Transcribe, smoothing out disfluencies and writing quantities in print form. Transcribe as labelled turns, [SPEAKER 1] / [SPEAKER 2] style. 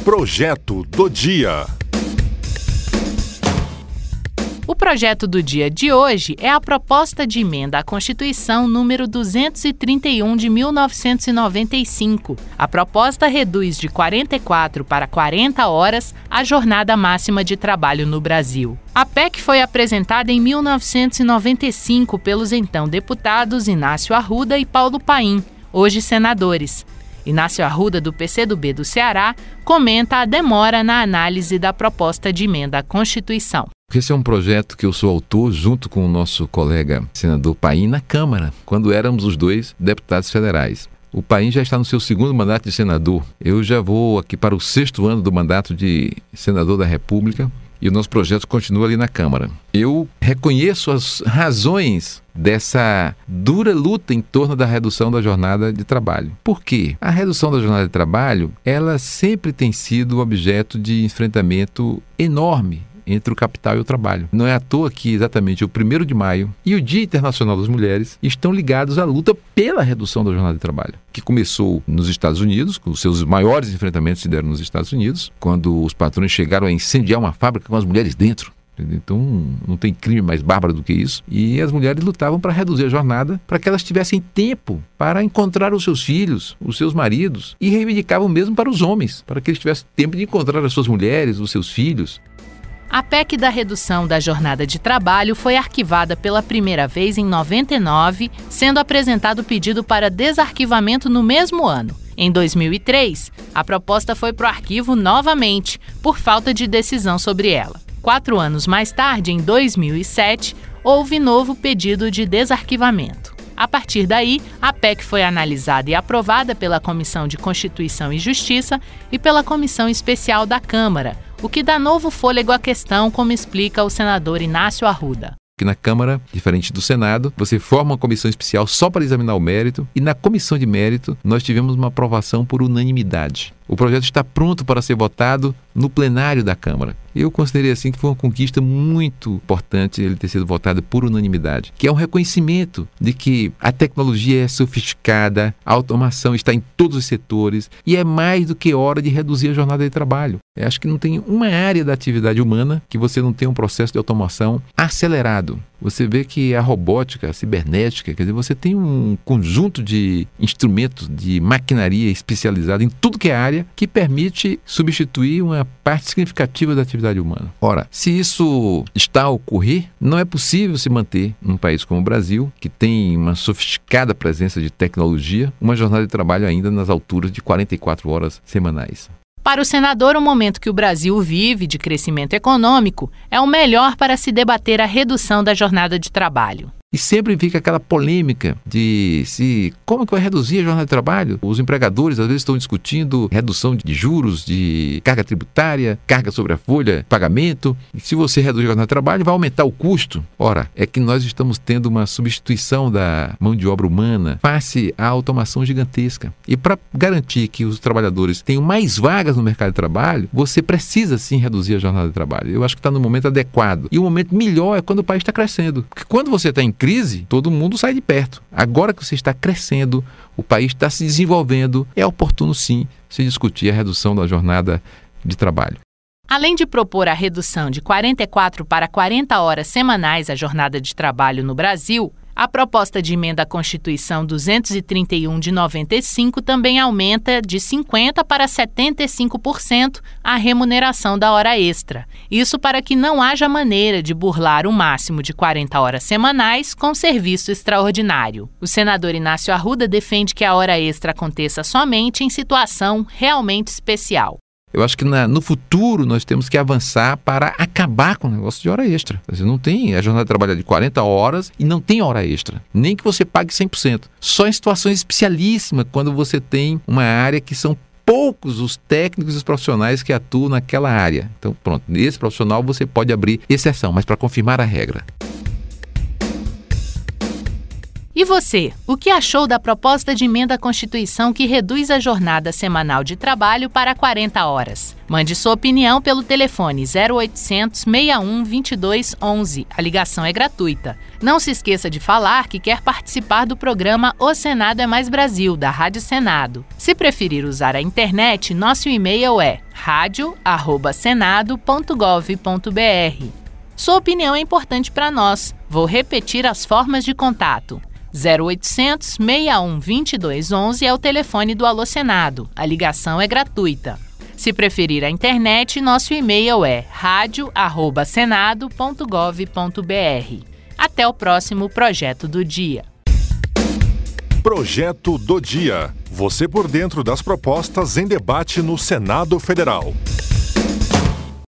[SPEAKER 1] Projeto do Dia.
[SPEAKER 2] O projeto do dia de hoje é a proposta de emenda à Constituição número 231 de 1995. A proposta reduz de 44 para 40 horas a jornada máxima de trabalho no Brasil. A PEC foi apresentada em 1995 pelos então deputados Inácio Arruda e Paulo Paim, hoje senadores. Inácio Arruda, do PCdoB do Ceará, comenta a demora na análise da proposta de emenda à Constituição.
[SPEAKER 3] Esse é um projeto que eu sou autor junto com o nosso colega senador Paim na Câmara, quando éramos os dois deputados federais. O Paim já está no seu segundo mandato de senador. Eu já vou aqui para o 6º ano do mandato de senador da República e o nosso projeto continua ali na Câmara. Eu reconheço as razões dessa dura luta em torno da redução da jornada de trabalho. Por quê? A redução da jornada de trabalho, ela sempre tem sido objeto de enfrentamento enorme entre o capital e o trabalho. Não é à toa que exatamente o 1º de maio e o Dia Internacional das Mulheres estão ligados à luta pela redução da jornada de trabalho, que começou nos Estados Unidos, com os seus maiores enfrentamentos se deram nos Estados Unidos, quando os patrões chegaram a incendiar uma fábrica com as mulheres dentro. Então não tem crime mais bárbaro do que isso. E as mulheres lutavam para reduzir a jornada, para que elas tivessem tempo para encontrar os seus filhos, os seus maridos, e reivindicavam mesmo para os homens, para que eles tivessem tempo de encontrar as suas mulheres, os seus filhos.
[SPEAKER 2] A PEC da redução da jornada de trabalho foi arquivada pela primeira vez em 99, sendo apresentado o pedido para desarquivamento no mesmo ano. Em 2003, a proposta foi para o arquivo novamente, por falta de decisão sobre ela. 4 anos mais tarde, em 2007, houve novo pedido de desarquivamento. A partir daí, a PEC foi analisada e aprovada pela Comissão de Constituição e Justiça e pela Comissão Especial da Câmara, o que dá novo fôlego à questão, como explica o senador Inácio Arruda.
[SPEAKER 3] Que na Câmara, diferente do Senado, você forma uma comissão especial só para examinar o mérito e na comissão de mérito nós tivemos uma aprovação por unanimidade. O projeto está pronto para ser votado no plenário da Câmara. Eu considerei assim que foi uma conquista muito importante ele ter sido votado por unanimidade, que é um reconhecimento de que a tecnologia é sofisticada, a automação está em todos os setores e é mais do que hora de reduzir a jornada de trabalho. Eu acho que não tem uma área da atividade humana que você não tenha um processo de automação acelerado. Você vê que a robótica, a cibernética, quer dizer, você tem um conjunto de instrumentos, de maquinaria especializada em tudo que é área, que permite substituir uma parte significativa da atividade humana. Ora, se isso está a ocorrer, não é possível se manter num país como o Brasil, que tem uma sofisticada presença de tecnologia, uma jornada de trabalho ainda nas alturas de 44 horas semanais.
[SPEAKER 2] Para o senador, o momento que o Brasil vive de crescimento econômico é o melhor para se debater a redução da jornada de trabalho.
[SPEAKER 3] E sempre fica aquela polêmica de como que vai reduzir a jornada de trabalho? Os empregadores às vezes estão discutindo redução de juros, de carga tributária, carga sobre a folha, pagamento. E se você reduzir a jornada de trabalho, vai aumentar o custo. Ora, é que nós estamos tendo uma substituição da mão de obra humana face à automação gigantesca. E para garantir que os trabalhadores tenham mais vagas no mercado de trabalho, você precisa sim reduzir a jornada de trabalho. Eu acho que está no momento adequado. E o momento melhor é quando o país está crescendo. Porque quando você está em crise, todo mundo sai de perto. Agora que você está crescendo, o país está se desenvolvendo, é oportuno sim se discutir a redução da jornada de trabalho.
[SPEAKER 2] Além de propor a redução de 44 para 40 horas semanais a jornada de trabalho no Brasil, a proposta de emenda à Constituição 231 de 95 também aumenta de 50% para 75% a remuneração da hora extra. Isso para que não haja maneira de burlar o máximo de 40 horas semanais com serviço extraordinário. O senador Inácio Arruda defende que a hora extra aconteça somente em situação realmente especial.
[SPEAKER 3] Eu acho que no futuro nós temos que avançar para acabar com o negócio de hora extra. Você não tem a jornada de trabalho de 40 horas e não tem hora extra. Nem que você pague 100%. Só em situações especialíssimas, quando você tem uma área que são poucos os técnicos e os profissionais que atuam naquela área. Então, pronto, nesse profissional você pode abrir exceção, mas para confirmar a regra.
[SPEAKER 2] E você, o que achou da proposta de emenda à Constituição que reduz a jornada semanal de trabalho para 40 horas? Mande sua opinião pelo telefone 0800 61 22 11. A ligação é gratuita. Não se esqueça de falar que quer participar do programa O Senado é Mais Brasil, da Rádio Senado. Se preferir usar a internet, nosso e-mail é radio@senado.gov.br. Sua opinião é importante para nós. Vou repetir as formas de contato. 0800 61 22 11 é o telefone do Alô Senado. A ligação é gratuita. Se preferir a internet, nosso e-mail é radio@senado.gov.br. Até o próximo Projeto do Dia.
[SPEAKER 1] Projeto do Dia. Você por dentro das propostas em debate no Senado Federal.